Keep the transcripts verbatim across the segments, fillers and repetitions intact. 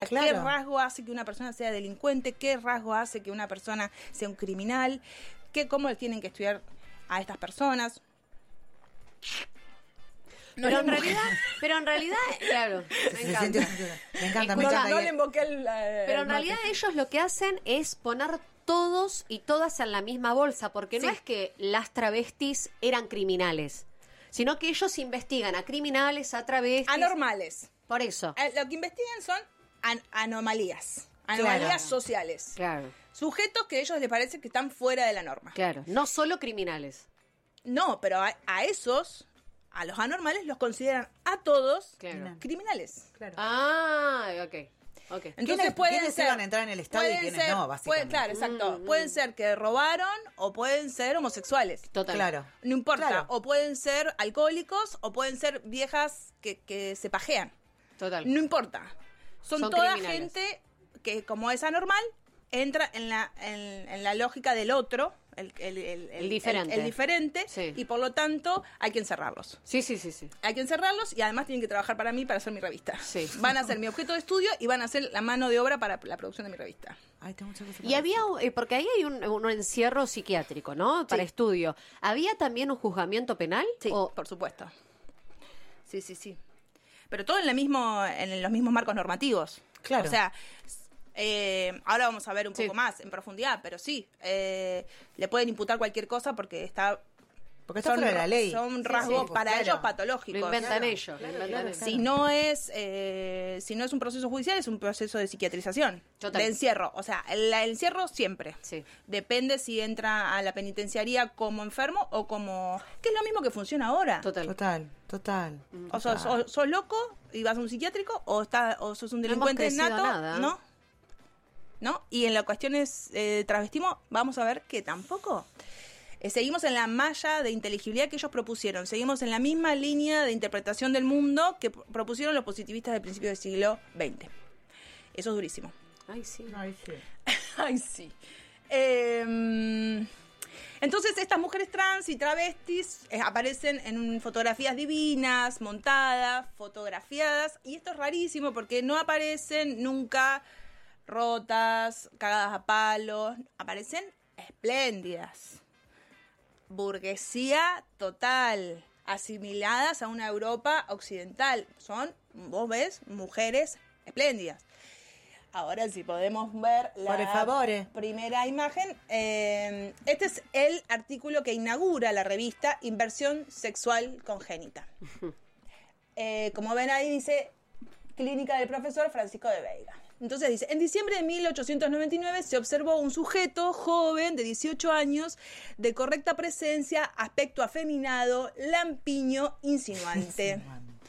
Claro. ¿Qué rasgo hace que una persona sea delincuente? ¿Qué rasgo hace que una persona sea un criminal? ¿Qué, ¿Cómo tienen que estudiar a estas personas? No pero, le en invoqué- realidad, pero en realidad, claro, me Se encanta. siente- me encanta, me Escucha, encanta. no Y- le invoqué el, eh, Pero el en realidad mate. ellos lo que hacen es poner todos y todas en la misma bolsa, porque no Sí. es que las travestis eran criminales, sino que ellos investigan a criminales, a travestis. Anormales. Por eso. Eh, Lo que investigan son an- anomalías. Anomalías Claro. sociales. Claro, Sujetos que a ellos les parece que están fuera de la norma. claro. No solo criminales. No, pero a, a esos, a los anormales, los consideran a todos Claro. criminales. Claro. Ah, ok. Ok. Entonces ¿Quiénes- pueden quiénes ser, iban a entrar en el Estado y pueden quiénes ser- no, pueden- básicamente? claro, exacto. Mm, pueden mm. ser que robaron o pueden ser homosexuales. Total. Claro. No importa. Claro. O pueden ser alcohólicos o pueden ser viejas que, que se pajean. Total. No importa. Son, Son toda criminales. gente que, como es anormal, entra en la, en, en la lógica del otro, el, el, el- El diferente. el- el diferente, Sí. y por lo tanto hay que encerrarlos. Sí, sí, sí, sí. Hay que encerrarlos y además tienen que trabajar para mí para hacer mi revista. Sí. Van a ser mi objeto de estudio y van a ser la mano de obra para la producción de mi revista. Ay, tengo muchas cosas Y para había, eh, porque ahí hay un, un encierro psiquiátrico, ¿no? Para Sí. estudio. ¿Había también un juzgamiento penal? Sí, O- por supuesto. Sí, sí, sí. Pero todo en, la mismo, en los mismos marcos normativos. Claro. O sea, eh, ahora vamos a ver un Sí. poco más en profundidad, pero sí, eh, le pueden imputar cualquier cosa porque está... Porque está fuera de la ley. Son Sí, rasgos sí, para claro. ellos patológicos. Lo inventan Claro, ellos. claro, lo inventan claro, ellos. Si no es eh, si no es un proceso judicial, es un proceso de psiquiatrización, Total. de encierro. O sea, el, el encierro siempre. Sí. Depende si entra a la penitenciaría como enfermo o como... que es lo mismo que funciona ahora. Total. Total, total. O sos, total. o sos loco y vas a un psiquiátrico o está, o sos un No hemos delincuente crecido nato, nada. ¿no? ¿No? Y en las cuestiones eh, de travestismo vamos a ver que tampoco. Eh, seguimos en la malla de inteligibilidad que ellos propusieron. Seguimos en la misma línea de interpretación del mundo que p- propusieron los positivistas del principio del siglo veinte. Eso es durísimo. Ay, sí. Ay, sí. Ay, sí. Eh, entonces, estas mujeres trans y travestis eh, aparecen en fotografías divinas, montadas, fotografiadas. Y esto es rarísimo porque no aparecen nunca rotas, cagadas a palos. Aparecen espléndidas. Burguesía total. Asimiladas a una Europa occidental. Son, vos ves, mujeres espléndidas. Ahora sí podemos ver la Por favor. primera imagen. Eh, este es el artículo que inaugura la revista Inversión Sexual Congénita. Eh, como ven ahí dice Clínica del profesor Francisco de Veiga. Entonces dice, en diciembre de mil ochocientos noventa y nueve se observó un sujeto joven de dieciocho años, de correcta presencia, aspecto afeminado, lampiño, insinuante.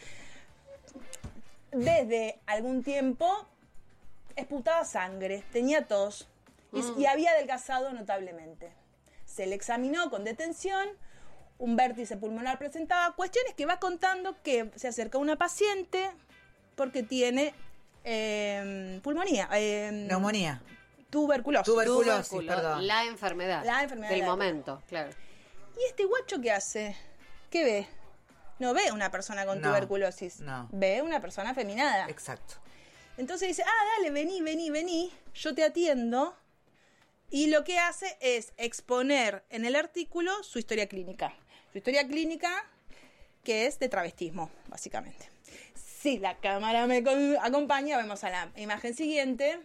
Desde algún tiempo esputaba sangre, tenía tos y, y había adelgazado notablemente. Se le examinó con detención, un vértice pulmonar presentaba, cuestiones que va contando que se acerca una paciente porque tiene eh, pulmonía, eh, Neumonía. tuberculosis. Tuberculosis, Tubérculo, perdón. La enfermedad. La enfermedad Del de la momento, claro. ¿Y este guacho qué hace? ¿Qué ve? No ve una persona con No, tuberculosis, no. ve una persona afeminada. Exacto. Entonces dice, ah, dale, vení, vení, vení, yo te atiendo. Y lo que hace es exponer en el artículo su historia clínica. Su historia clínica, que es de travestismo, básicamente. Si la cámara me con- acompaña, vemos a la imagen siguiente.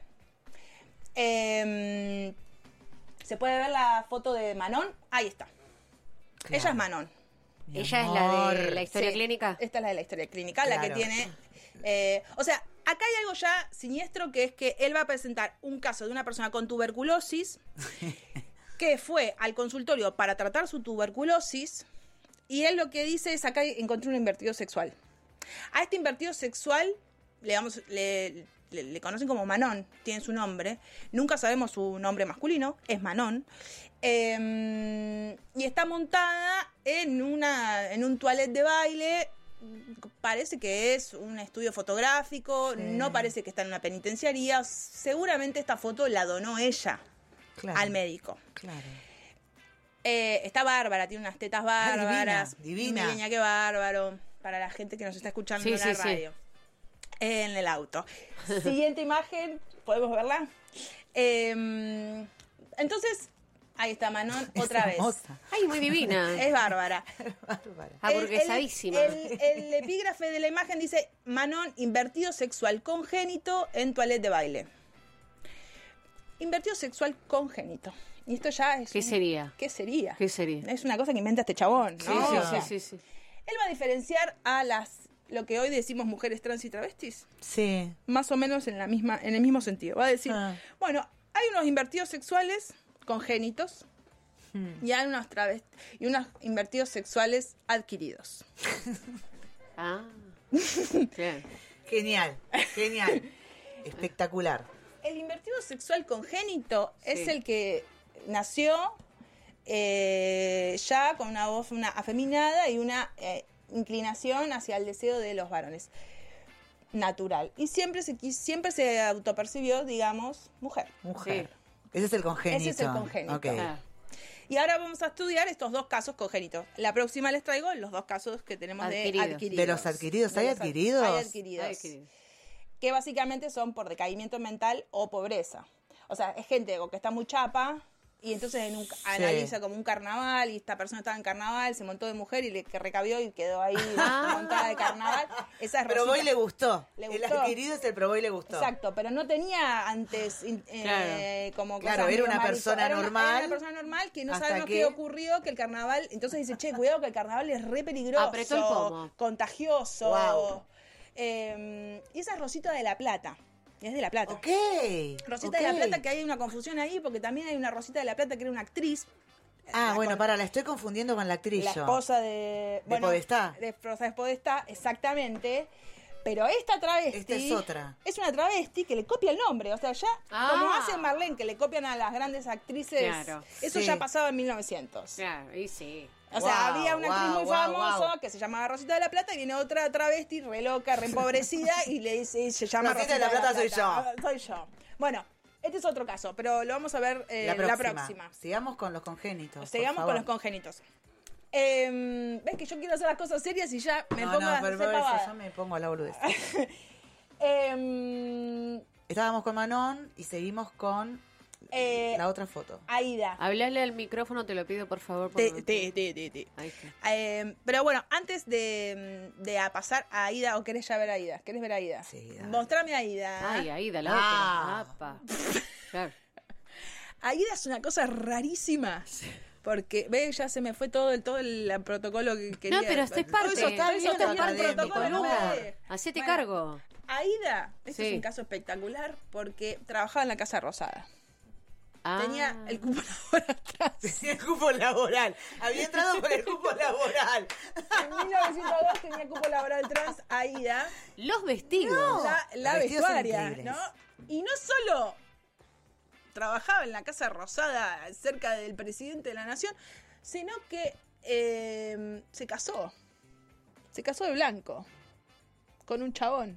Em, ¿Se puede ver la foto de Manon? Ahí está. Claro. Ella es Manon. Mi ¿Ella es amor. la de la historia Sí, clínica? Esta es la de la historia clínica, la que Claro. tiene... eh, o sea, acá hay algo ya siniestro, que es que él va a presentar un caso de una persona con tuberculosis que fue al consultorio para tratar su tuberculosis y él lo que dice es, acá encontré un invertido sexual. A este invertido sexual le, damos, le, le, le conocen como Manon, tiene su nombre. Nunca sabemos su nombre masculino, es Manon. Eh, y está montada en, una, en un toilet de baile. Parece que es un estudio fotográfico, Sí. no parece que está en una penitenciaría. Seguramente esta foto la donó ella Claro. al médico. Claro. Eh, está bárbara, tiene unas tetas bárbaras. divina, divina. Niña, qué bárbaro. Para la gente que nos está escuchando Sí, en la sí, sí. radio. En el auto. Siguiente imagen, ¿podemos verla? Eh, entonces, ahí está Manon otra Es vez. hermosa. Ay, muy divina. Es bárbara. Bárbara. Aburguesadísima. El, el- el epígrafe de la imagen dice: Manon, invertido sexual congénito en toilette de baile. Invertido sexual congénito. Y esto ya es. ¿Qué un- sería? ¿Qué sería? ¿Qué sería? Es una cosa que inventa este chabón, ¿no? Sí, O sí, sea, sí, sí, sí. Él va a diferenciar a las lo que hoy decimos mujeres trans y travestis, Sí. más o menos en la misma en el mismo sentido. Va a decir, Ah. bueno, hay unos invertidos sexuales congénitos Hmm. y hay unos travest y unos invertidos sexuales adquiridos. Ah. Bien. Genial, genial. Espectacular. El invertido sexual congénito es Sí. el que nació eh, ya con una voz una afeminada y una eh, inclinación hacia el deseo de los varones. Natural. Y siempre se, quis- siempre se autopercibió, digamos, mujer. Mujer. Sí. Ese es el congénito. Ese es el congénito. Ok. Ah. Y ahora vamos a estudiar estos dos casos congénitos. La próxima les traigo los dos casos que tenemos Adquiridos. de adquiridos. ¿De los adquiridos? ¿Hay De los ad- adquiridos? Hay adquiridos. Ay, querido. Que básicamente son por decaimiento mental o pobreza. O sea, es gente que está muy chapa y entonces en un- analiza como un carnaval y esta persona estaba en carnaval, se montó de mujer y le que recabió y quedó ahí Ah. montada de carnaval. Esa es Pero Rosita. hoy le gustó. Le El gustó. adquirido es el probó y le gustó. Exacto, pero no tenía antes in- eh, Claro. como Claro, cosas era medio una marico- persona era una- normal, era una persona normal que no hasta sabemos que- qué ocurrió, que el carnaval, entonces dice, che, cuidado que el carnaval es re peligroso, Apretó el pomo. contagioso. Guau. Eh, y esa es Rosita de la Plata, es de la Plata. Ok. Rosita ok. de la Plata, que hay una confusión ahí, porque también hay una Rosita de la Plata que era una actriz. Ah, La bueno, con- para, la estoy confundiendo con la actriz. La yo. esposa de... Podestá. De Rosa de Podestá, exactamente. Pero esta travesti... Esta es otra. Es una travesti que le copia el nombre. O sea, ya Ah. como hace Marlene, que le copian a las grandes actrices, Claro. eso Sí. ya pasaba en mil novecientos. Claro, y sí. O sea, Wow, había una actriz wow, muy wow, famosa wow. que se llamaba Rosita de la Plata y viene otra travesti re loca, re empobrecida y le dice, y se llama Rosita de la Plata soy yo. Ah, Soy yo. Bueno, este es otro caso, pero lo vamos a ver eh, la, próxima. la próxima. Sigamos con los congénitos. Sigamos por con los favor. congénitos. Eh, ¿Ves que yo quiero hacer las cosas serias y ya me no, pongo no, a pero hacer por eso pavada? yo me pongo a la boludez. Eh, Estábamos con Manon y seguimos con eh, la otra foto. Aida. Hablale al micrófono, te lo pido, por favor. Te- porque- te- te- te- te. Ahí está. Eh, pero bueno, antes de, de a pasar a Aida, ¿o querés ya ver a Aida? ¿Querés ver a Aida? Sí, dale. Mostrame a Aida. Ay, Aida, la Ah. otra. Apa. Claro. Aida es una cosa rarísima. Porque, ve, ya se me fue todo el todo el protocolo que quería. No, pero esto es parte. Todo eso está bien, Esto es está parte bien, de tu protocolo, no me columna. de- Hacete Bueno, cargo. Aida, este Sí. es un caso espectacular porque trabajaba en la Casa Rosada. Ah. Tenía el cupo laboral atrás. Tenía el cupo laboral. Había entrado por el cupo laboral. En mil novecientos dos tenía cupo laboral trans Aida, Los vestidos. la, la Los vestidos son vestuaria, increíbles. ¿no? Y no solo trabajaba en la Casa Rosada cerca del presidente de la Nación, sino que eh, se casó. Se casó de blanco con un chabón.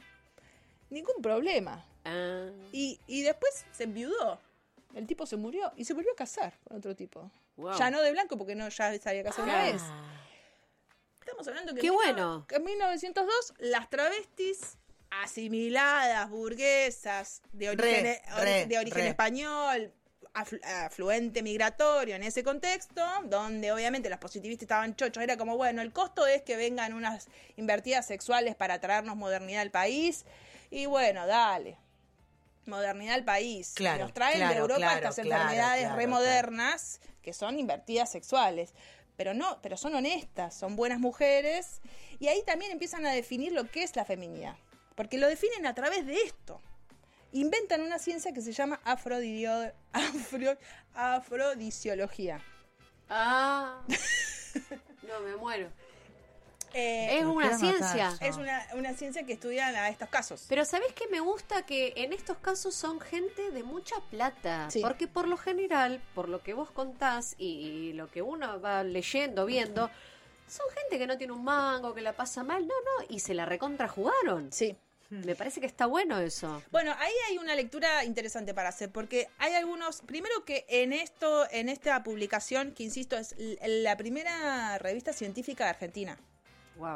Ningún problema. Ah. Y, y después se enviudó. El tipo se murió y se volvió a casar con otro tipo. Wow. Ya no de blanco porque no ya se había casado una Ah. vez. Estamos hablando que Qué en mil- bueno. que en mil novecientos dos las travestis asimiladas, burguesas, de origen, Re, ori- re, de origen re. español, aflu- afluente migratorio en ese contexto, donde obviamente los positivistas estaban chochos, era como, bueno, el costo es que vengan unas invertidas sexuales para traernos modernidad al país, y bueno, dale. Modernidad al país. Claro, Nos traen de claro, Europa claro, estas claro, enfermedades claro, remodernas que son invertidas sexuales. Pero no, pero son honestas, son buenas mujeres. Y ahí también empiezan a definir lo que es la feminidad. Porque lo definen a través de esto. Inventan una ciencia que se llama afrodidio- afro- afrodisiología. Ah. No, me muero. Eh, Es Me una quiero matar ciencia. yo. es una, una ciencia que estudia a estos casos. Pero ¿sabés qué me gusta? Que en estos casos son gente de mucha plata. Sí. Porque por lo general, por lo que vos contás y, y lo que uno va leyendo, viendo, son gente que no tiene un mango, que la pasa mal. No, no, y se la recontra jugaron. Sí. Me parece que está bueno eso. Bueno, ahí hay una lectura interesante para hacer, porque hay algunos, primero que en esto, en esta publicación, que insisto, es l- la primera revista científica de Argentina. Wow.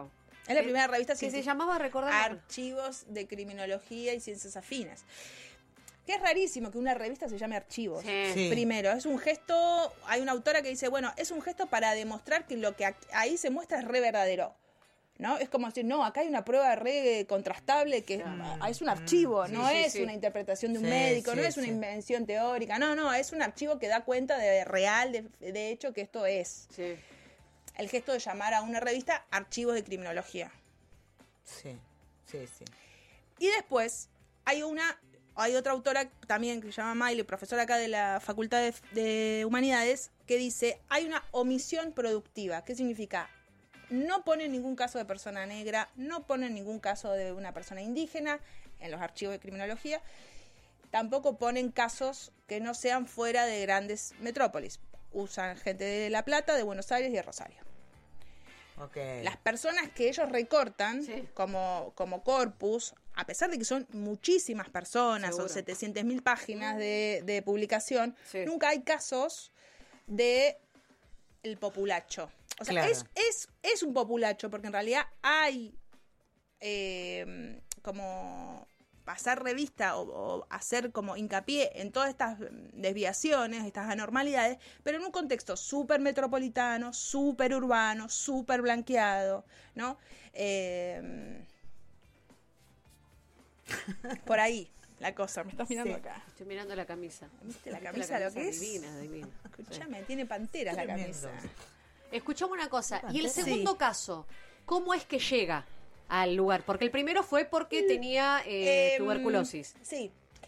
Es la Que- primera revista que se científica. llamaba, recordar. Archivos de Criminología y Ciencias Afines. Que es rarísimo que una revista se llame Archivos. Sí. Sí. Primero, es un gesto, hay una autora que dice, bueno, es un gesto para demostrar que lo que ac- ahí se muestra es re verdadero. ¿No? Es como decir, no, acá hay una prueba re contrastable que Claro. es un archivo, Sí, no sí, es sí. una interpretación de un Sí, médico, sí, no es una sí. invención teórica, no, no, es un archivo que da cuenta de real, de, de hecho, que esto es. Sí. El gesto de llamar a una revista Archivos de Criminología. Sí, sí, sí. Y después hay una, hay otra autora también que se llama Miley, profesora acá de la Facultad de, de Humanidades, que dice, hay una omisión productiva. ¿Qué significa? No pone ningún caso de persona negra, no pone ningún caso de una persona indígena en los archivos de criminología, tampoco ponen casos que no sean fuera de grandes metrópolis. Usan gente de La Plata, de Buenos Aires y de Rosario. Ok. Las personas que ellos recortan Sí. como, como corpus, a pesar de que son muchísimas personas, Seguro. son setecientas mil páginas de, de publicación, Sí. nunca hay casos de el populacho. O sea, Claro. es, es, es un populacho, porque en realidad hay eh, como pasar revista o, o hacer como hincapié en todas estas desviaciones, estas anormalidades, pero en un contexto súper metropolitano, súper urbano, súper blanqueado, ¿no? Eh, por ahí la cosa, me estás mirando Sí. acá. Estoy mirando la camisa. ¿Viste la ¿Viste camisa lo que es? Divina, divina. Escuchame, tiene panteras la Tremendo. camisa. Escuchame una cosa. Y el Sí. segundo caso, ¿cómo es que llega al lugar? Porque el primero fue porque tenía eh, Em, tuberculosis. Sí.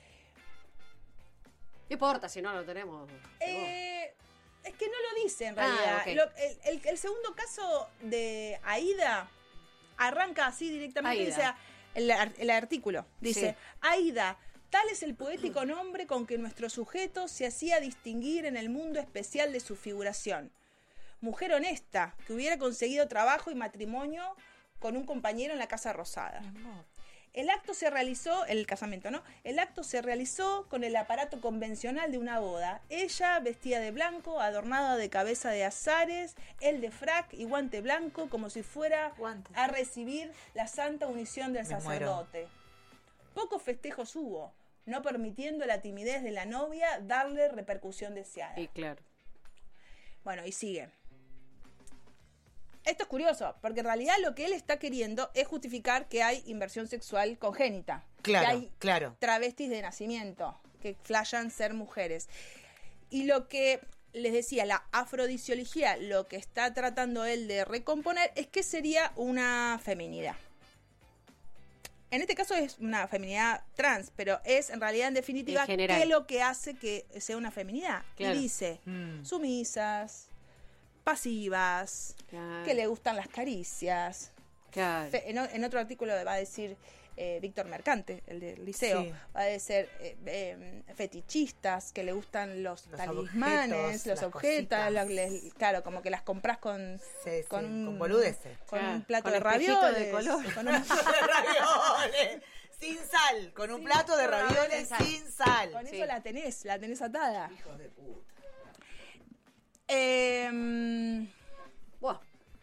No importa, si no lo tenemos. Eh, es que no lo dice en Ah, realidad. ok. Lo- el, el- el segundo caso de Aida arranca así directamente. Aida. Dice el, ar- el artículo. Dice, Sí. Aida, tal es el poético nombre con que nuestro sujeto se hacía distinguir en el mundo especial de su figuración. Mujer honesta, que hubiera conseguido trabajo y matrimonio con un compañero en la Casa Rosada. El acto se realizó, el casamiento, ¿no? El acto se realizó con el aparato convencional de una boda. Ella vestida de blanco, adornada de cabeza de azares, él de frac y guante blanco, como si fuera Guantes. a recibir la santa unición del Me muero. sacerdote. Pocos festejos hubo, no permitiendo la timidez de la novia darle repercusión deseada. Y claro. Bueno, y sigue. Esto es curioso, porque en realidad lo que él está queriendo es justificar que hay inversión sexual congénita. Claro, que hay claro. travestis de nacimiento, que flashan ser mujeres. Y lo que les decía, la afrodisiología, lo que está tratando él de recomponer es que sería una feminidad. En este caso es una feminidad trans, pero es en realidad en definitiva En general. qué es lo que hace que sea una feminidad. Claro. Y dice, Mm. sumisas, pasivas, Claro. que le gustan las caricias. Claro. Fe- En, o- en otro artículo va a decir eh, Víctor Mercante, el del liceo, Sí. va a decir eh, eh, fetichistas, que le gustan los, Los talismanes, objetos, los las objetos, cositas. lo- les- claro, como que las compras con, Sí, sí, con, un- con boludeces. con Claro, un plato con de espejito ravioles, de color. con un- ravioles. Sin sal. Con un plato de ravioles ravioles sin sal. sin sal. con Sí. eso la tenés, la tenés atada. Hijos de puta. Em, Buah.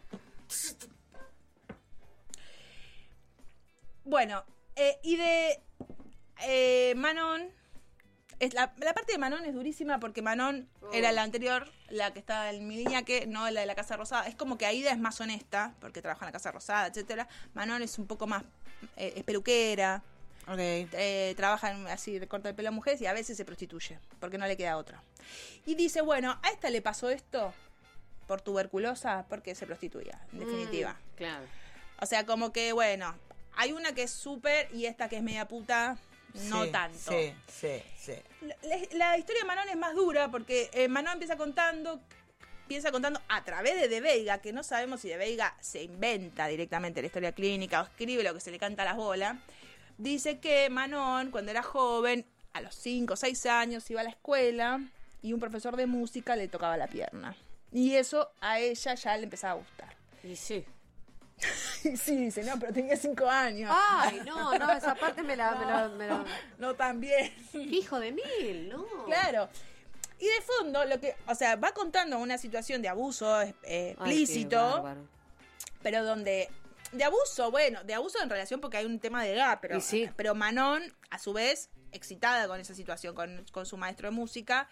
Bueno, eh, y de eh, Manon, es la, la parte de Manon es durísima porque Manon Oh. era la anterior, la que estaba en mi línea, que no la de la Casa Rosada. Es como que Aida es más honesta porque trabaja en la Casa Rosada, etcétera. Manon es un poco más, eh, es peluquera, Ok. eh, trabaja en, así, de corta el pelo a mujeres y a veces se prostituye porque no le queda otra. Y dice, bueno, a esta le pasó esto por tuberculosa porque se prostituía, en definitiva. Mm, claro. O sea, como que, bueno, hay una que es súper y esta que es media puta, no Sí, tanto. Sí, sí, sí. La, la historia de Manon es más dura porque eh, Manon empieza contando, empieza contando a través de De Veiga, que no sabemos si De Veiga se inventa directamente la historia clínica o escribe lo que se le canta a las bolas. Dice que Manon, cuando era joven, a los cinco o seis años, iba a la escuela y un profesor de música le tocaba la pierna. Y eso a ella ya le empezaba a gustar. Y sí. Y sí, dice, no, pero tenía cinco años. Ay, no, no, esa parte me la... Me la, me la- No tan bien. Hijo de mil, ¿no? Claro. Y de fondo, lo que, o sea, va contando una situación de abuso eh, Ay, qué explícito, bárbaro. pero donde De abuso, bueno, de abuso en relación porque hay un tema de edad, pero, Y sí. pero Manon, a su vez, excitada con esa situación, con, con su maestro de música,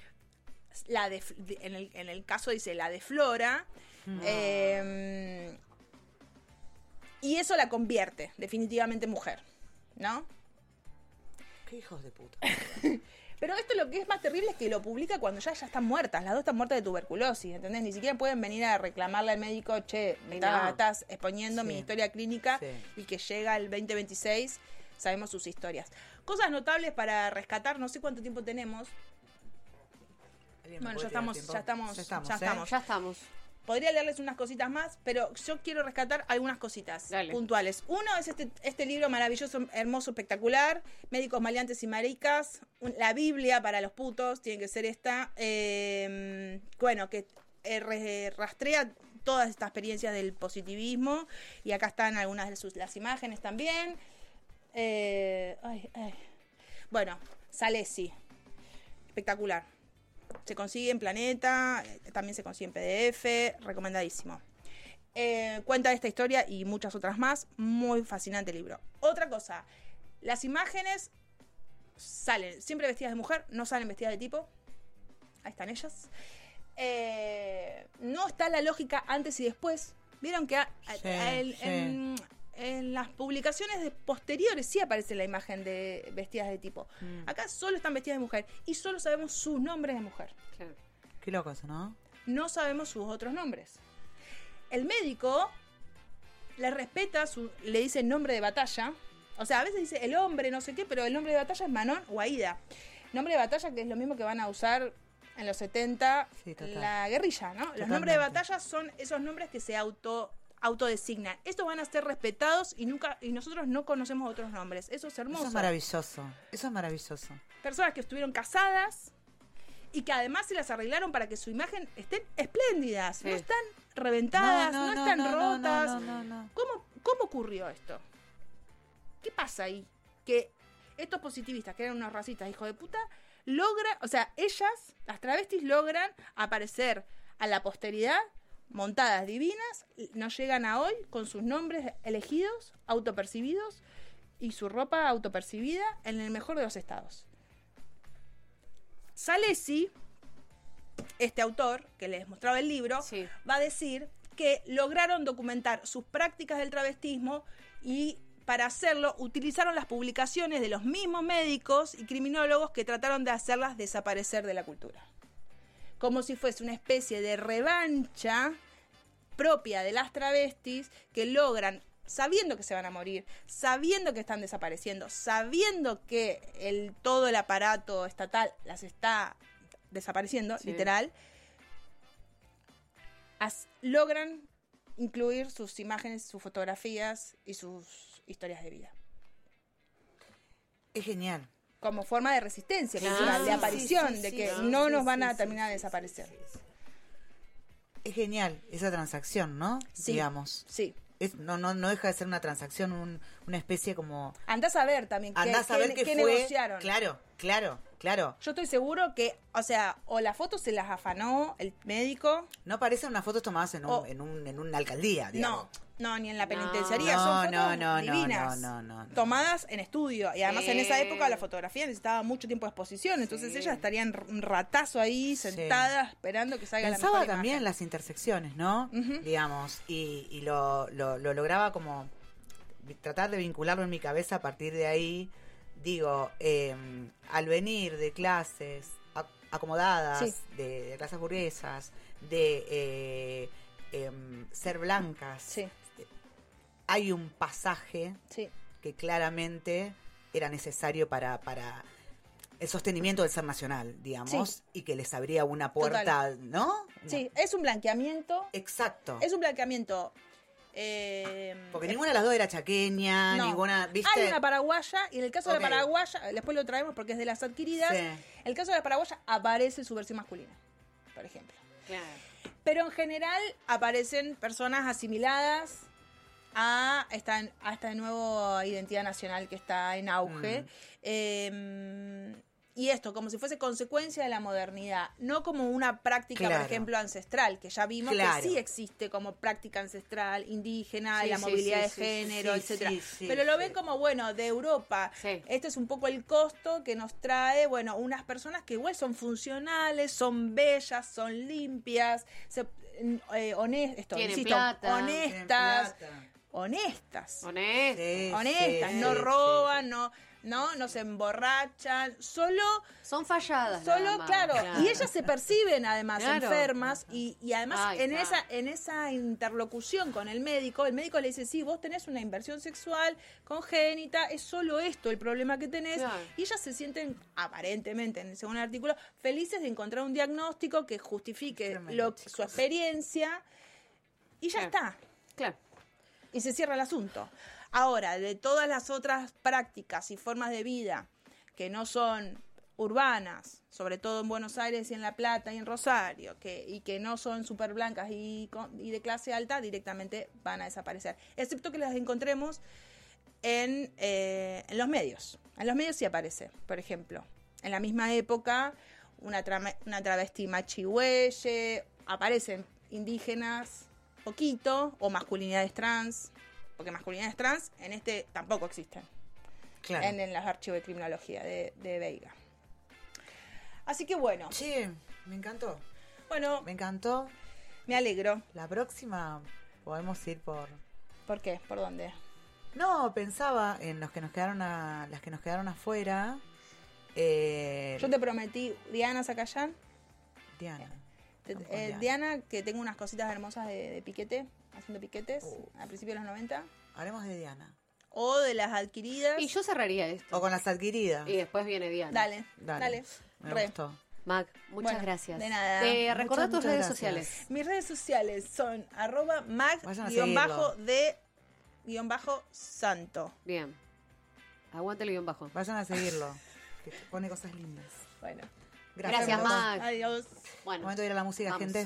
la de, de- en, el, en el caso dice la de Flora, eh, y eso la convierte definitivamente en mujer, ¿no? Qué hijos de puta. Pero esto lo que es más terrible es que lo publica cuando ya, ya están muertas, las dos están muertas de tuberculosis, ¿entendés? Ni siquiera pueden venir a reclamarle al médico, che, me Y está- no. estás exponiendo Sí. mi historia clínica, Sí. y que llega el veinte veintiséis, sabemos sus historias. Cosas notables para rescatar, no sé cuánto tiempo tenemos. ¿Alguien me Bueno, puede ya tirar estamos, tiempo? ya estamos, Ya estamos, ya ¿eh? estamos. Ya estamos. Podría leerles unas cositas más, pero yo quiero rescatar algunas cositas Dale. puntuales. Uno es este, este libro maravilloso, hermoso, espectacular, Médicos Maleantes y Maricas, un- la Biblia para los putos, tiene que ser esta. Eh, bueno, que eh, re- rastrea todas estas experiencias del positivismo, y acá están algunas de sus, las imágenes también. Eh, ay, ay. Bueno, Salesi, espectacular. Se consigue en Planeta, eh, también se consigue en P D F, recomendadísimo. Eh, cuenta esta historia y muchas otras más, muy fascinante el libro. Otra cosa, las imágenes salen siempre vestidas de mujer, no salen vestidas de tipo. Ahí están ellas. Eh, no está la lógica antes y después. Vieron que a- a- Sí, a- el- sí. en, en las publicaciones de posteriores sí aparece la imagen de vestidas de tipo. Mm. Acá solo están vestidas de mujer y solo sabemos sus nombres de mujer. Claro. Qué loco eso, ¿no? No sabemos sus otros nombres. El médico le respeta, su, le dice el nombre de batalla. O sea, a veces dice el hombre, no sé qué, pero el nombre de batalla es Manon o Aida. Nombre de batalla que es lo mismo que van a usar en los setenta Sí, total. la guerrilla, ¿no? Los Totalmente. nombres de batalla son esos nombres que se auto autodesignan. Estos van a ser respetados y nunca y nosotros no conocemos otros nombres. Eso es hermoso. Eso es maravilloso. Eso es maravilloso. Personas que estuvieron casadas y que además se las arreglaron para que su imagen estén espléndidas, Sí. no están reventadas, no, están no, rotas. No, no, no, no. ¿Cómo, ¿Cómo ocurrió esto? ¿Qué pasa ahí? Que estos positivistas, que eran unos racistas, hijos de puta, logran, o sea, ellas, las travestis, logran aparecer a la posteridad montadas divinas, nos llegan a hoy con sus nombres elegidos, autopercibidos, y su ropa autopercibida en el mejor de los estados. Salesi, este autor que les mostraba el libro, Sí. va a decir que lograron documentar sus prácticas del travestismo y para hacerlo utilizaron las publicaciones de los mismos médicos y criminólogos que trataron de hacerlas desaparecer de la cultura. Como si fuese una especie de revancha propia de las travestis que logran, sabiendo que se van a morir, sabiendo que están desapareciendo, sabiendo que el, todo el aparato estatal las está desapareciendo, Sí. literal, as- logran incluir sus imágenes, sus fotografías y sus historias de vida. Es genial. Como forma de resistencia Claro. cultural, de Sí, aparición, sí, de sí, que sí, no sí, nos sí, van a sí, terminar sí, de sí, desaparecer. sí, sí. Es genial esa transacción, ¿no? Sí. Digamos. Sí. Es, no, no, no deja de ser una transacción, un- una especie como... Andás a ver también qué, Andás a ver qué- qué, qué fue. negociaron. Claro, claro, claro. Yo estoy seguro que, o sea, o las fotos se las afanó el médico. No parecen unas fotos tomadas en, un, O- en, un, en una alcaldía, digamos. No, no, ni en la No. penitenciaría. No, Son no, fotos no, no, divinas. no, no, no. Tomadas en estudio. Y además en esa Sí. época la fotografía necesitaba mucho tiempo de exposición. Entonces Sí. ellas estarían un ratazo ahí, sentadas, esperando que salga la Pensaba mejor también en imagen. las intersecciones, ¿no? Ujú. Digamos, y, y lo, lo, lo lograba como vi- tratar de vincularlo en mi cabeza a partir de ahí. Digo, eh, al venir de clases ac- acomodadas, Sí. de, de clases burguesas, de eh, em, ser blancas, Sí, hay un pasaje sí. que claramente era necesario para, para el sostenimiento del ser nacional, digamos, Sí. y que les abría una puerta, ¿no? Sí, es un blanqueamiento. Exacto. Es un blanqueamiento. eh, Porque ninguna de las dos era chaqueña, no. ninguna, ¿viste? Hay una paraguaya, y en el caso de Ok. la paraguaya, después lo traemos porque es de las adquiridas. Sí. En el caso de la paraguaya aparece su versión masculina, por ejemplo. Claro. Pero en general aparecen personas asimiladas a esta, a esta nueva identidad nacional que está en auge. Mm. Eh, y esto, como si fuese consecuencia de la modernidad, no como una práctica, Claro. por ejemplo, ancestral, que ya vimos Claro. que sí existe como práctica ancestral, indígena, Sí, la sí, movilidad sí, de sí, género, sí, etcétera. sí, sí, Pero lo sí. ven como, bueno, de Europa. Sí. Este es un poco el costo que nos trae, bueno, unas personas que igual son funcionales, son bellas, son limpias, se, eh, honest- esto, Tienen insisto, plata. honestas, Tienen plata. honestas. Honesto. Sí, Honestas, sí, no sí, roban, sí. no, no, no se emborrachan, solo, Son falladas. solo, nada más, claro, y ellas se perciben además Claro. enfermas y, y además Ay, en claro. esa, en esa interlocución con el médico, el médico le dice, sí, vos tenés una inversión sexual congénita, es solo esto el problema que tenés, Claro. y ellas se sienten, aparentemente, en el segundo artículo, felices de encontrar un diagnóstico que justifique Tremendo, lo, chicos. su experiencia, y ya Claro. está. Claro. Y se cierra el asunto. Ahora, de todas las otras prácticas y formas de vida que no son urbanas, sobre todo en Buenos Aires y en La Plata y en Rosario, que, y que no son súper blancas y, con- y de clase alta, directamente van a desaparecer. Excepto que las encontremos en, eh, en los medios. En los medios sí aparece, por ejemplo. En la misma época, una, trame- una travesti machihueye, aparecen indígenas, poquito, o masculinidades trans, porque masculinidades trans en este tampoco existen, Claro. en, en los archivos de criminología de, de Veiga. Así que bueno, Sí, me encantó. bueno, Me encantó. me alegro. La próxima podemos ir por... ¿Por qué? ¿Por dónde? No, pensaba en los que nos quedaron a, las que nos quedaron afuera. Eh, Yo te prometí, Diana Zacayán, Diana. te- Vamos con eh, Diana, que tengo unas cositas hermosas de, de piquete, haciendo piquetes, Uh. al principio de los noventa, Haremos de Diana. o de las adquiridas. Y yo cerraría esto. O con las adquiridas. Y después viene Diana. Dale, Dale. dale. Me Re. gustó. Mac, muchas Bueno, gracias. de nada. Te recordá Muchas, tus muchas redes gracias. sociales. Mis redes sociales son arroba Vayan a mag-de-santo. Bien. Aguante el guión bajo. Vayan a seguirlo. Que pone cosas lindas. Bueno, Gracias, Gracias, Mac. adiós. Bueno, Momento de ir a la música, vamos. gente.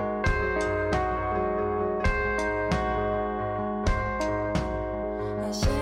Ayer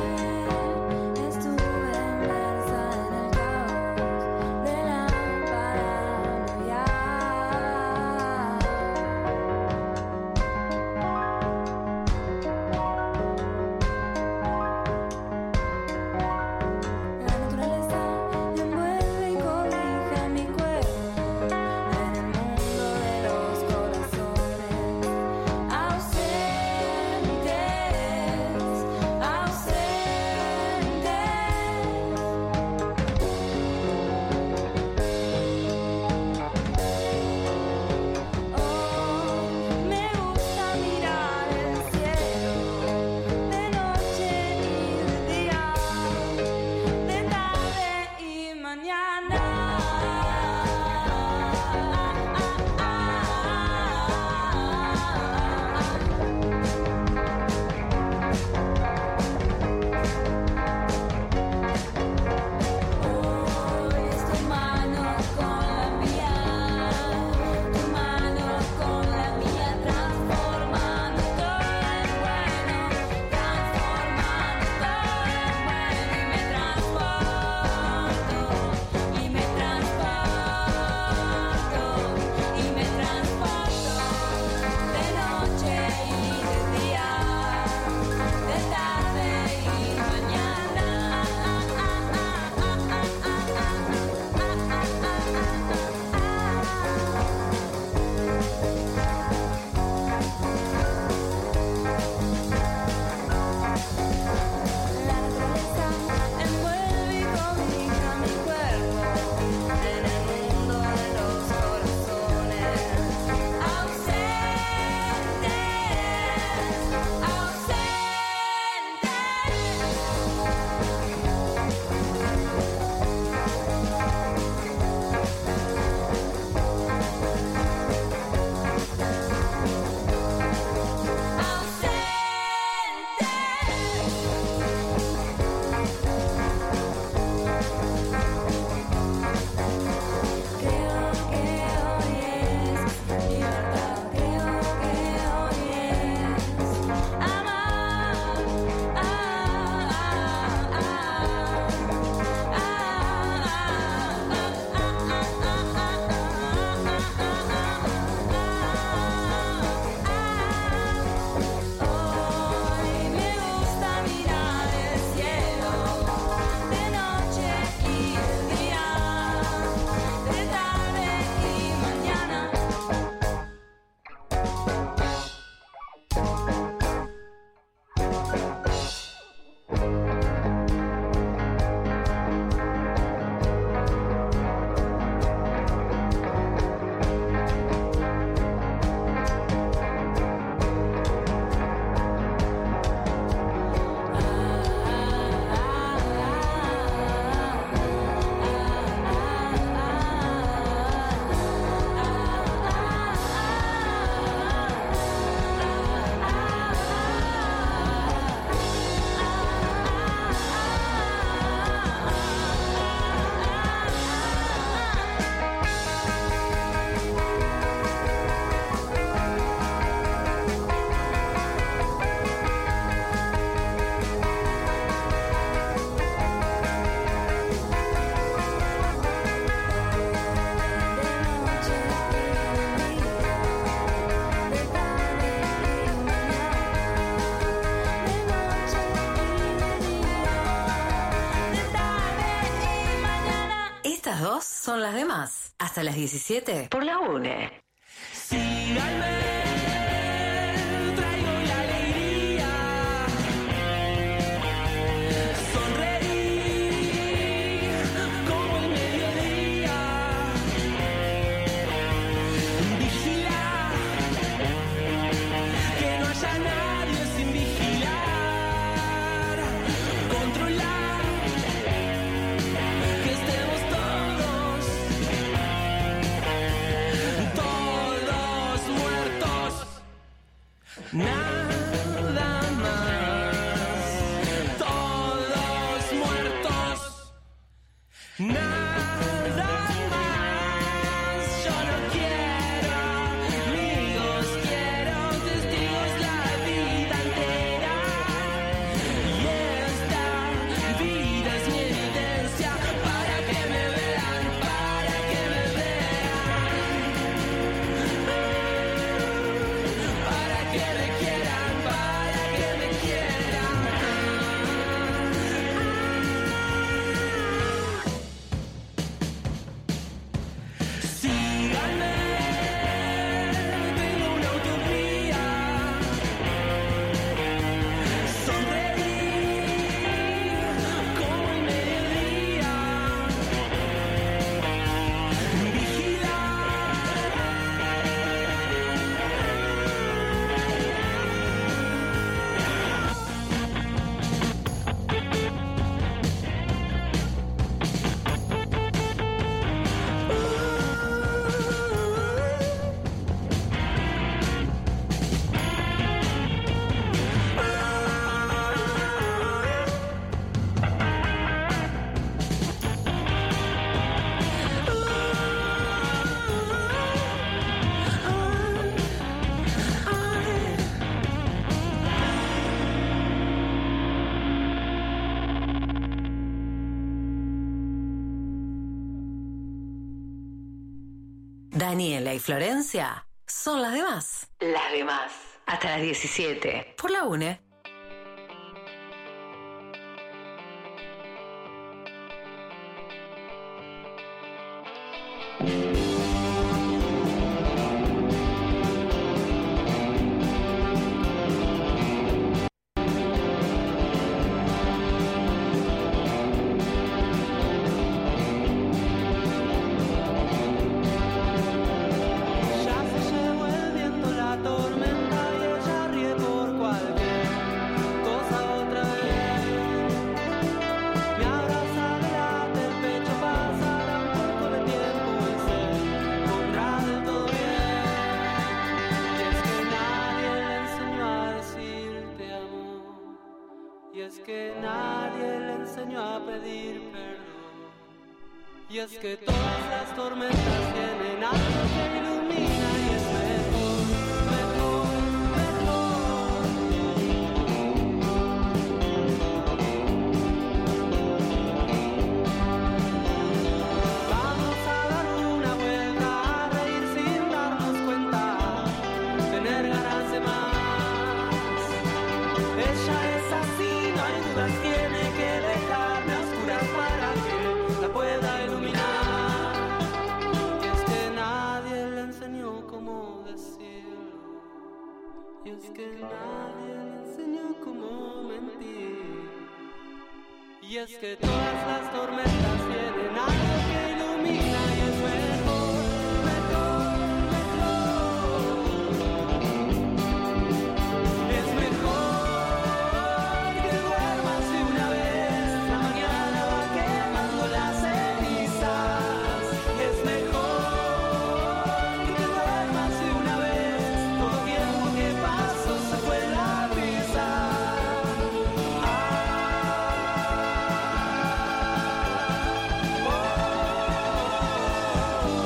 Hasta las diecisiete por la UNE. Síganme, traigo la alegría, sonreír como el mediodía, vigilar, que no haya nadie sin vigilar, controlar, que estemos todos, todos muertos, nada más, todos muertos, nada más. Yo no quiero amigos, quiero testigos la vida entera. Y esta vida es mi evidencia para que me vean, para que me vean, para que me quieran, para que me quieran. Síganme, tengo una utopía, sonreír como el mediodía, Daniela y Florencia son las demás. Las demás. Hasta las diecisiete por la UNE. ya se llevó el viento, la tormenta y ella ríe por cualquier cosa otra vez. Me abraza, me late el pecho, pasará un poco de tiempo y se pondrá del todo bien. Y es que nadie le enseñó a decir te amo. Y es que nadie le enseñó a pedir perdón. Y es que todas las tormentas tienen algo que ilumina y es mejor, mejor, mejor. Vamos a dar una vuelta, a reír sin darnos cuenta, tener ganas de más. Ella es así, no hay dudas, tiene que dejarme a oscuras para que la pueda iluminar. Y es que nadie le enseñó cómo decirlo. Y es que nadie le enseñó cómo mentir. Y es que todas las tormentas tienen algo que ilumina y es mejor, mejor, mejor. Es mejor que duermas de una vez, la mañana va quemando las cenizas. Es mejor que duermas de una vez, todo tiempo que pasó se fue la brisa. Ah, oh, oh, oh.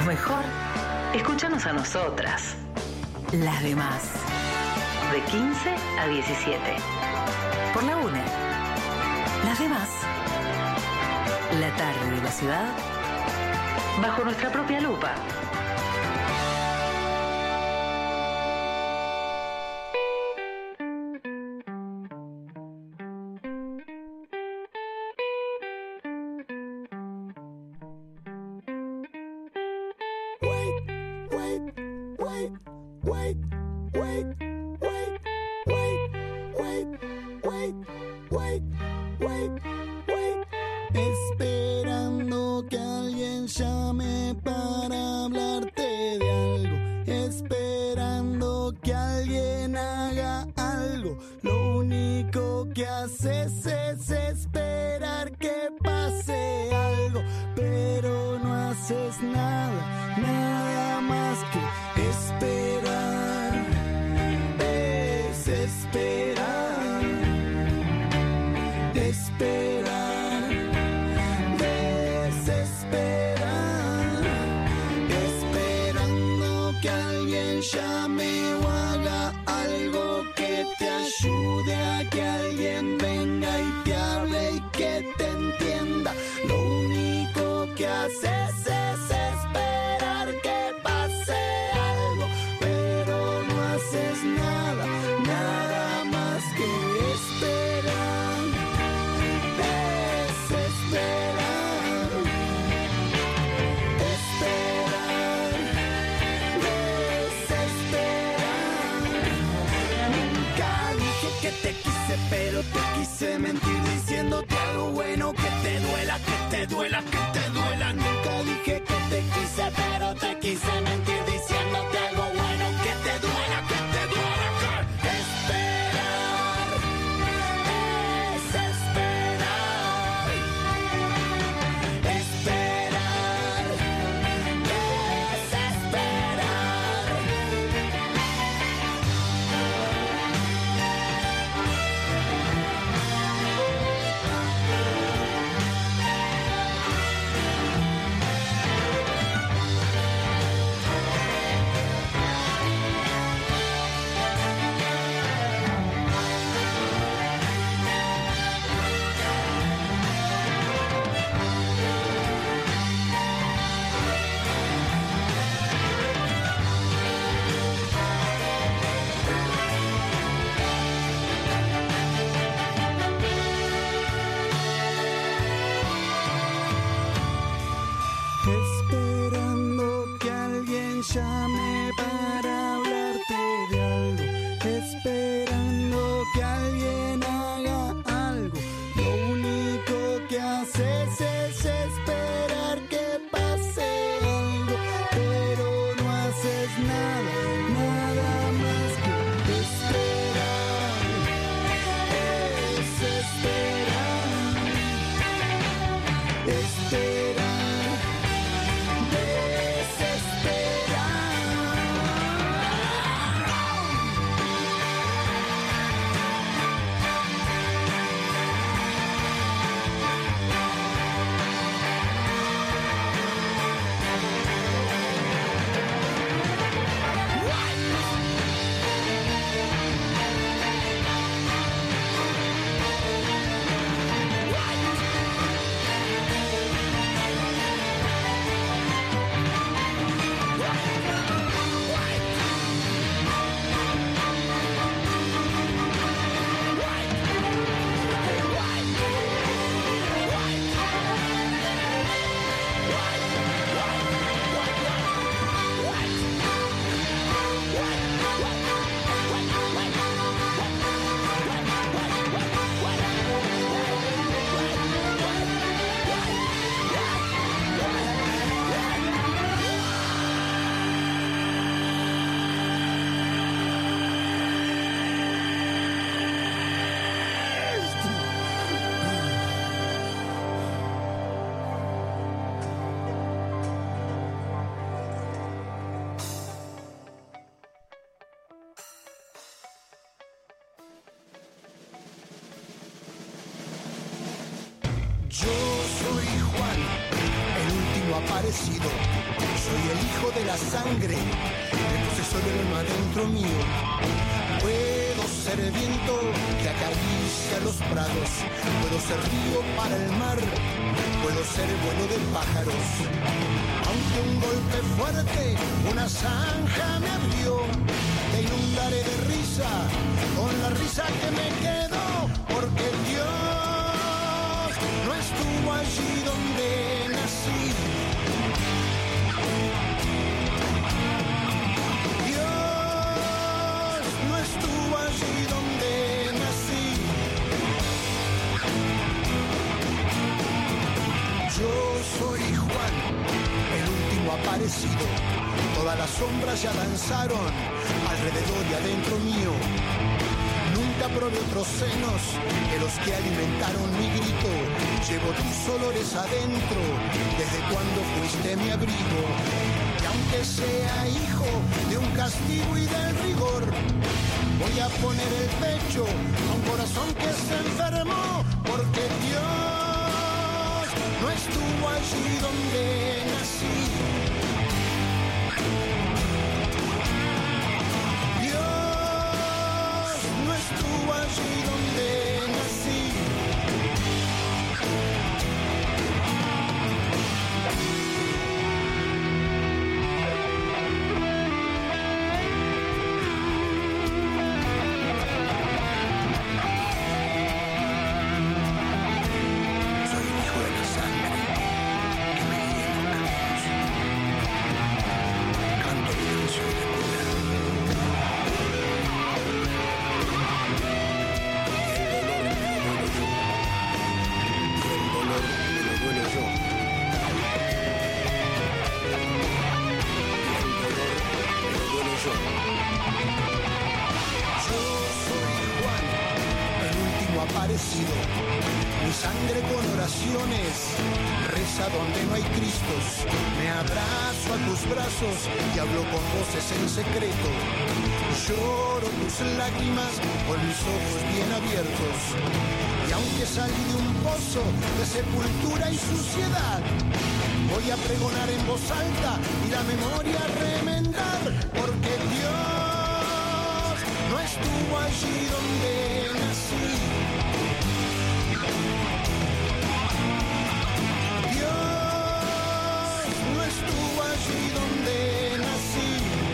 mejor, escúchanos a nosotras. Las demás. De quince a diecisiete. Por la UNE. Las demás. La tarde de la ciudad. Bajo nuestra propia lupa. Esperando que alguien llame para hablarte de algo. Esperando que alguien haga algo. Lo único que haces es esperar que pase algo. Pero no haces nada, nada más que esperar. Desesperar. Esperar, desesperar, esperando que alguien llame o haga algo que te ayude a que alguien venga y te hable y que te entienda. Lo único que haces es esperar que pase algo, pero no haces nada, nada más que esperar. Te quise, pero te quise mentir diciéndote algo bueno que te duela, que te duela, que te duela. Nunca dije que te quise, pero te quise mentir diciéndote algo bueno que te duela, que te duela. Que esperar, desesperar, esperar, desesperar. Esperando que alguien llame para hablarte de algo. Esperando que alguien haga algo. Lo único que haces es esperar que pase algo, pero no haces nada, nada más que esperar. Desesperar, esperar. Yo soy Juan, el último aparecido. Soy el hijo de la sangre, me posesó el alma dentro mío. Puedo ser viento que acaricia los prados, puedo ser río para el mar, puedo ser vuelo de pájaros. Aunque un golpe fuerte, una zanja me abrió, te inundaré de risa, con la risa que me quedó, porque Dios no estuvo allí donde nací. Dios no estuvo allí donde nací. Yo soy Juan, el último aparecido. Todas las sombras ya danzaron alrededor y adentro mío. Nunca probé otros senos que los que alimentaron mi grito. Llevo tus olores adentro, desde cuando fuiste mi abrigo. Y aunque sea hijo de un castigo y del rigor, voy a poner el pecho a un corazón que se enfermó, porque Dios no estuvo allí donde nací. Dios no estuvo allí donde nací. Soy el hijo de la sangre que me guía en los caminos. Canto mi canción de cuna. El dolor me lo duelo yo. Y el dolor me lo duelo yo. Yo soy Juan, el último aparecido. Mi sangre con oraciones reza donde no hay Cristos. Me abrazo a tus brazos y hablo con voces en secreto. Lloro tus lágrimas con mis ojos bien abiertos. Y aunque salí de un pozo de sepultura y suciedad, voy a pregonar en voz alta y la memoria remendar, porque Dios no estuvo allí donde nací. Dios no estuvo allí donde nací.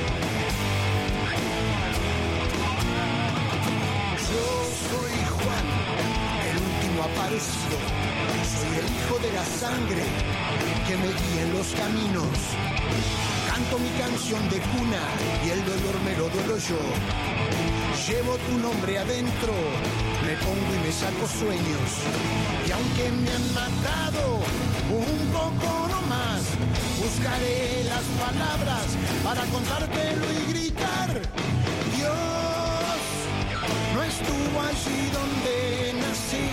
Yo soy Juan, el último aparecido. Soy el hijo de la sangre que me guía en los caminos. Canto mi canción de cuna y el dolor me lo duelo yo. Llevo tu nombre adentro, me pongo y me saco sueños. Y aunque me han matado un poco no más, buscaré las palabras para contártelo y gritar. Dios no estuvo allí donde nací.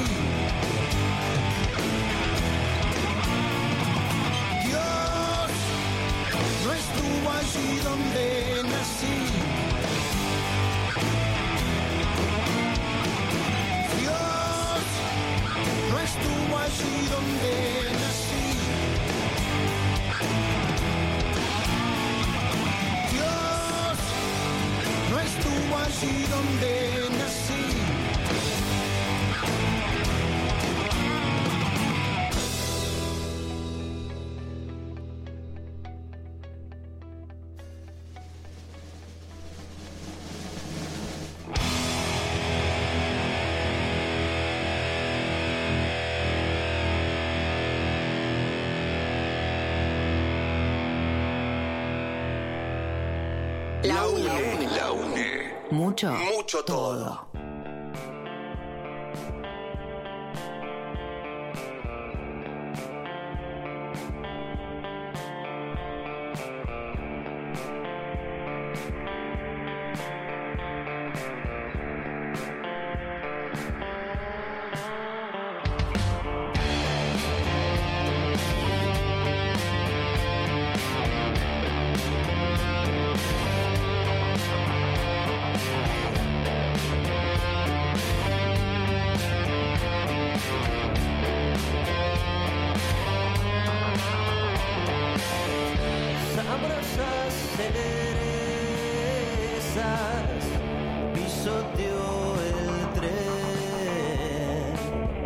Dios no estuvo allí donde nací. Dios no estuvo allí donde nací. Dios no estuvo allí donde nací. La UNE. La UNE. Mucho. Mucho todo. cerezas pisoteó el tren.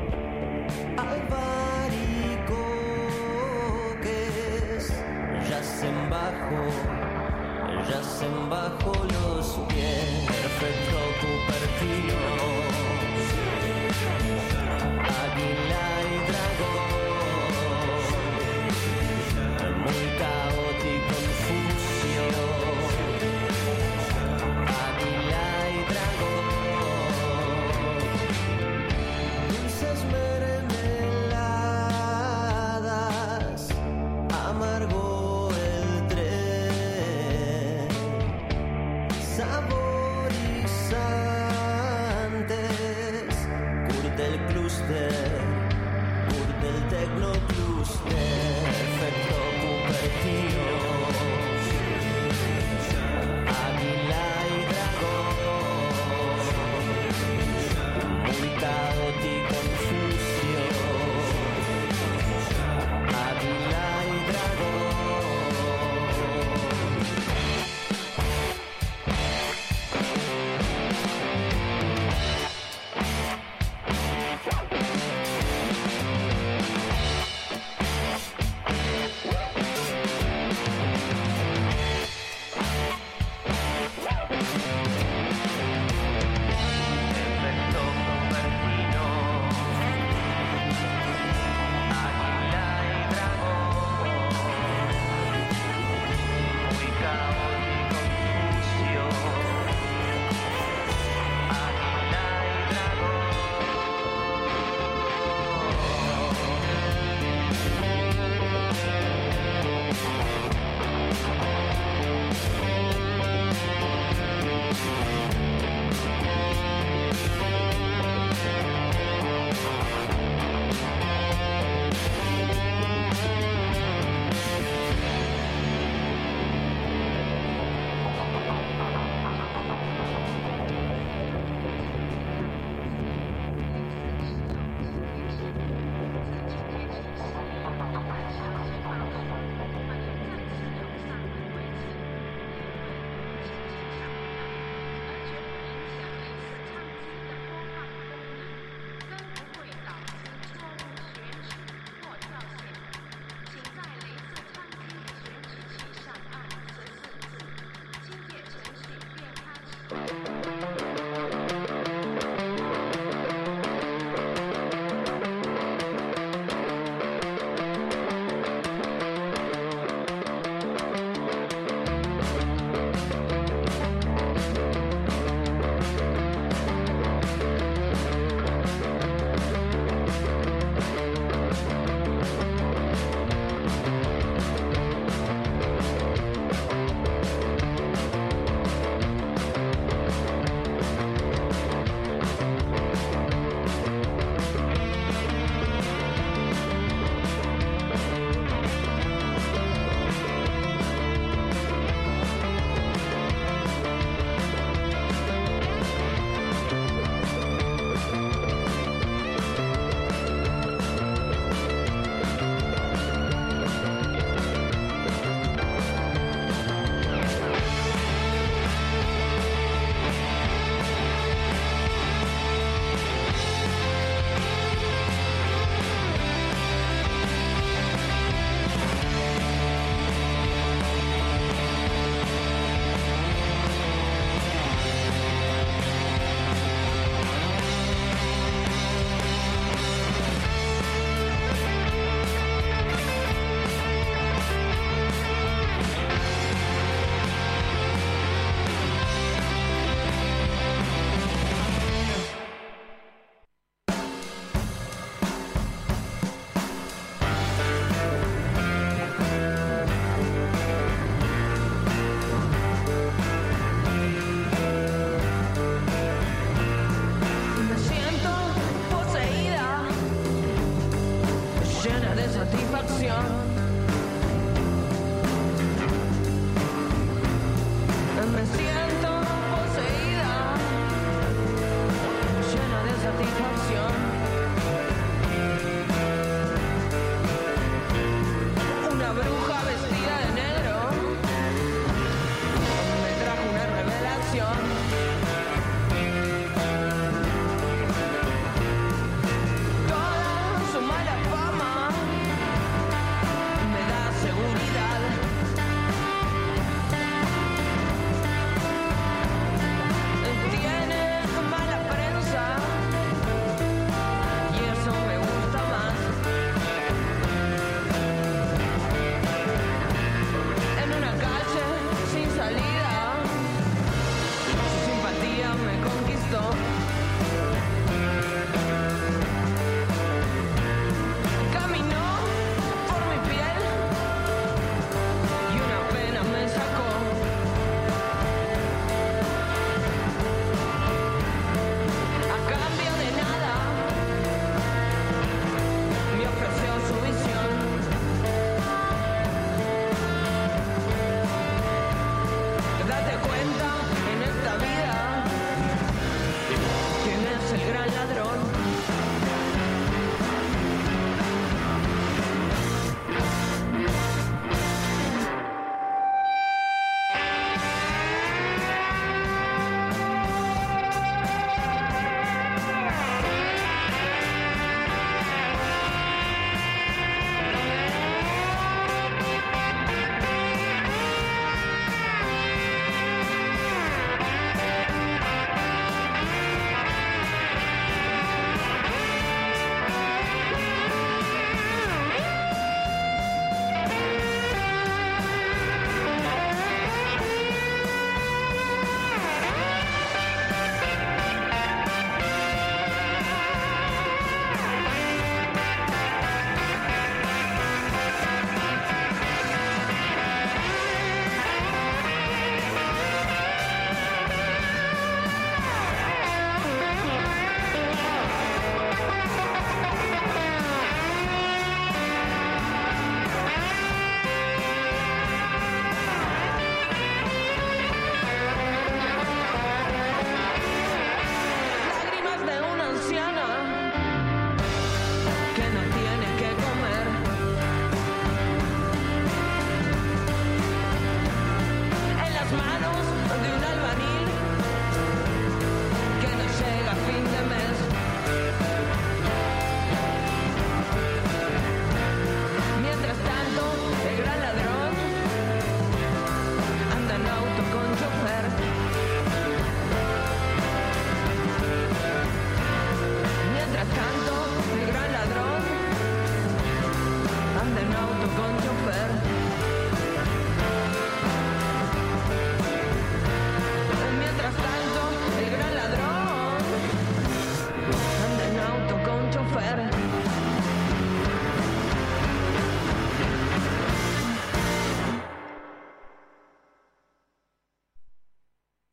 Albaricoques yacen bajo, yacen bajo los pies. Perfecto Cupertino, águila y dragón, muy caótico confusión. Águila y dragón, dulces mermeladas, amargo el tren, saborizante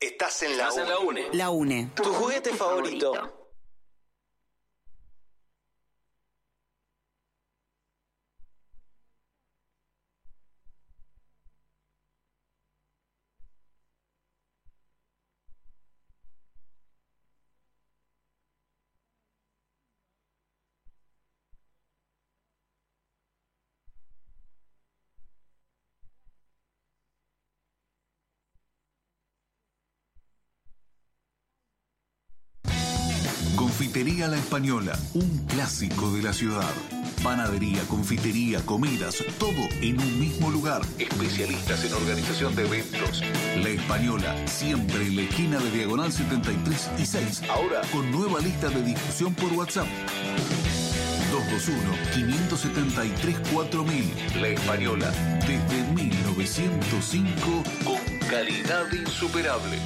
Estás en la UNE. La UNE. Tu juguete favorito. Confitería La Española, un clásico de la ciudad. Panadería, confitería, comidas, todo en un mismo lugar. Especialistas en organización de eventos. La Española, siempre en la esquina de Diagonal setenta y tres y seis. Ahora con nueva lista de difusión por WhatsApp. dos dos uno, cinco siete tres, cuatro mil. La Española, desde mil novecientos cinco, con calidad insuperable.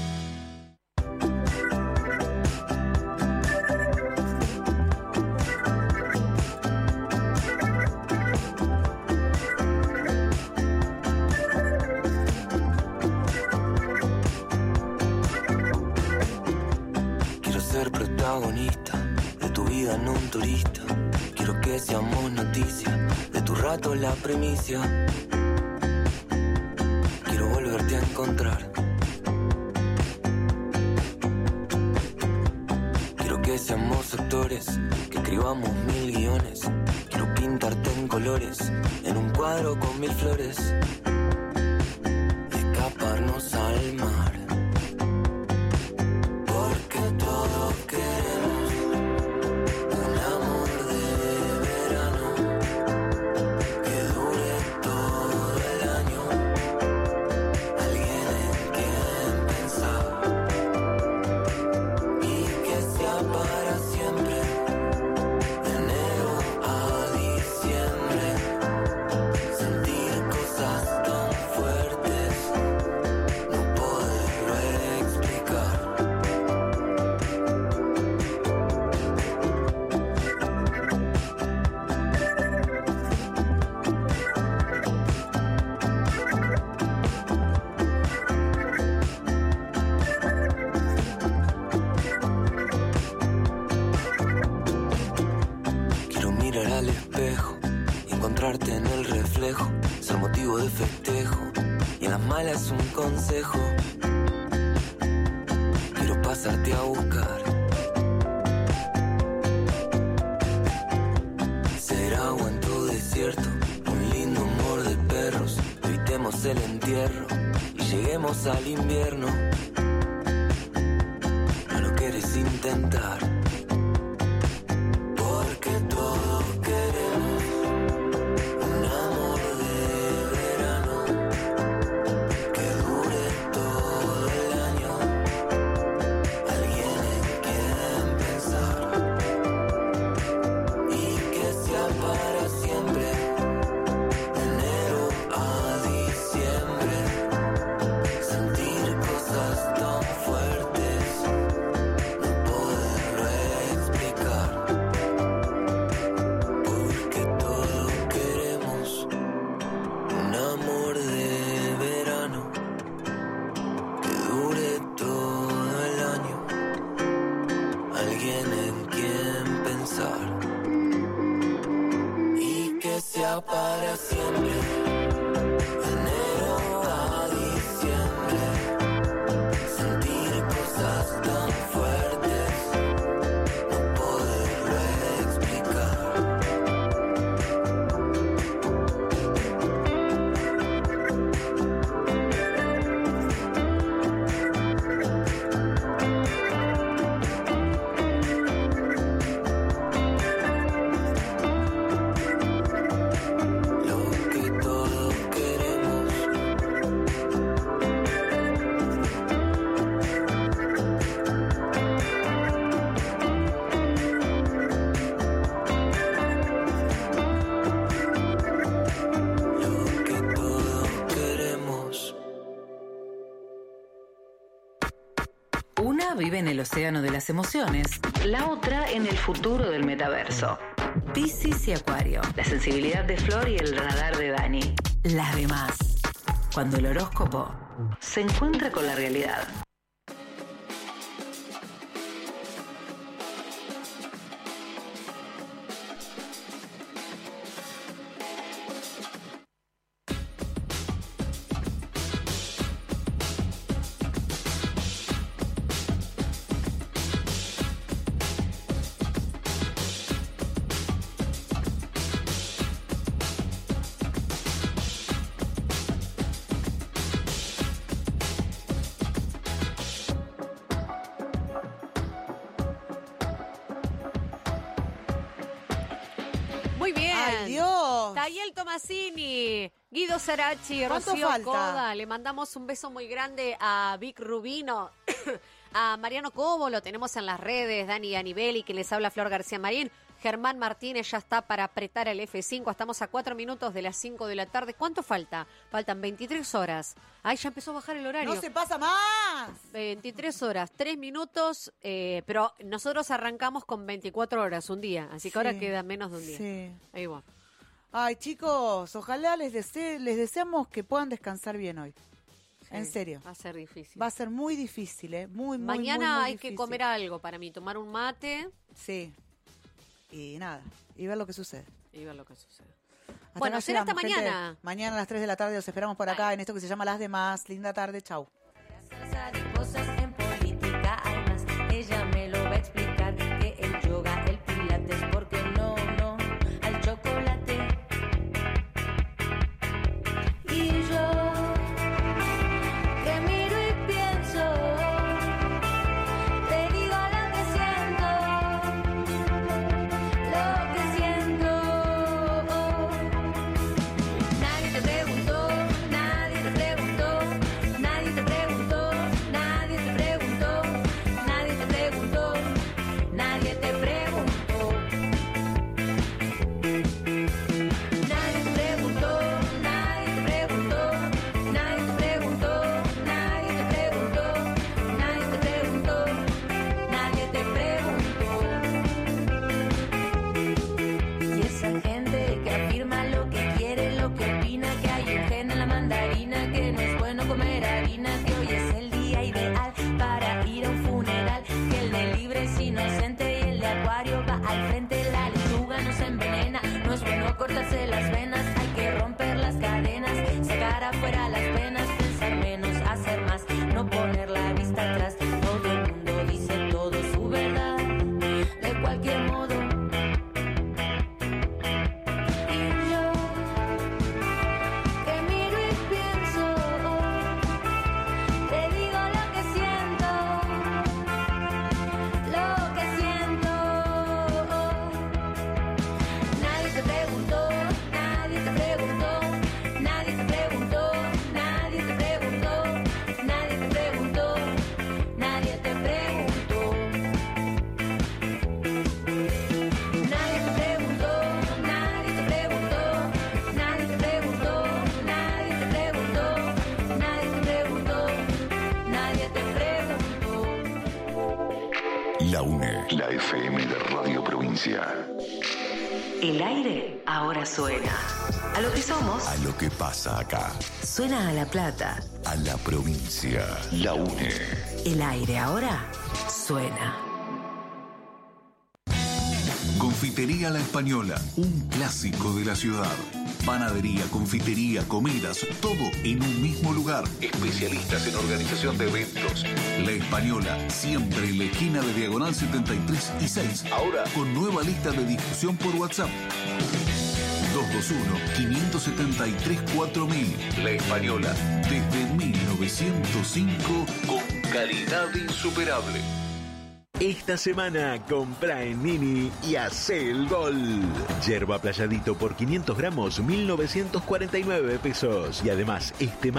No un turista, quiero que seamos noticia de tu rato la primicia. Quiero volverte a encontrar. Quiero que seamos actores, que escribamos mil guiones. Quiero pintarte en colores, en un cuadro con mil flores. Escaparnos al mar. Porque todos queremos en el reflejo, ser motivo de festejo y en las malas un consejo. Quiero pasarte a buscar, ser agua en tu desierto, un lindo humor de perros. Evitemos el entierro y lleguemos al invierno. No lo quieres intentar. Para siempre, enero a diciembre, sentir cosas tan fuertes, no poderlo explicar. Vive en el océano de las emociones, la otra en el futuro del metaverso. Piscis y Acuario, la sensibilidad de Flor y el radar de Dani. Las demás, cuando el horóscopo se encuentra con la realidad. Muy bien. ¡Ay, Dios! Tayel Tomasini, Guido Sarachi, ¿Cuánto Rocío falta? Coda. Le mandamos un beso muy grande a Vic Rubino, a Mariano Cobo, lo tenemos en las redes, Dani Anibeli, que les habla Flor García Marín. Germán Martínez ya está para apretar el F cinco. Estamos a cuatro minutos de las cinco de la tarde. ¿Cuánto falta? Faltan veintitrés horas. Ay, ya empezó a bajar el horario. ¡No se pasa más! veintitrés horas, tres minutos, eh, pero nosotros arrancamos con veinticuatro horas un día, así que Sí, ahora queda menos de un día. sí. Ahí va. Ay, chicos, ojalá les desee, les deseamos que puedan descansar bien hoy. En Sí, serio. Va a ser difícil. Va a ser muy difícil, ¿eh? Muy, muy, Mañana muy, muy hay difícil. que comer algo para mí, tomar un mate Sí. Y nada, y ver lo que sucede. y ver lo que sucede. Hasta Bueno, acá será hasta llegamos, gente. mañana. Mañana a las tres de la tarde los esperamos por acá en esto que se llama Las Demás. Linda tarde, chau. Cosas en política, además ella me lo va a explicar, que el yoga, el pilates, porque no, no, al chocolate. Y yo, que miro y pienso, te digo lo que siento, lo que siento. Nadie te preguntó, nadie te preguntó, nadie te preguntó, nadie te preguntó, nadie te preguntó, nadie te preguntó. Nadie te preguntó, nadie te preguntó, nadie te preguntó, nadie te preguntó, nadie te preguntó, nadie te preguntó. Y esa gente que afirma lo que quiere, lo que opina, que hay un gen en la mandarina, que no es bueno comer harina, que hoy es el día ideal para ir a un funeral, que el de libre es inocente y el de acuario va al frente, la lechuga no se envenena, no es bueno cortarse las venas, hay que romper las cadenas, sacar afuera las penas, pensar menos, hacer más, no poner la vista atrás, todo el mundo dice todo su verdad, de cualquier modo. Y yo, que miro y pienso, te digo lo que siento, lo que siento. Nadie te preguntó, nadie te preguntó, nadie te preguntó, nadie te preguntó, nadie te preguntó, nadie te preguntó. Nadie te preguntó, nadie te preguntó, nadie te preguntó, nadie te preguntó, nadie te preguntó, nadie te preguntó. La UNE, la F M de Radio Provincia. El aire ahora suena. A lo que somos, A lo que pasa acá, suena a La Plata. a la provincia. La UNE. El aire ahora suena. Confitería La Española, un clásico de la ciudad. Panadería, confitería, comidas, todo en un mismo lugar. Especialistas en organización de eventos. La Española, siempre en la esquina de Diagonal setenta y tres y seis. Ahora con nueva lista de difusión por WhatsApp. dos dos uno, cinco siete tres, cuatro mil. La Española, desde mil novecientos cinco, con calidad insuperable. Esta semana compra en Mini y hace el gol. Yerba Playadito por quinientos gramos, mil novecientos cuarenta y nueve pesos. Y además, este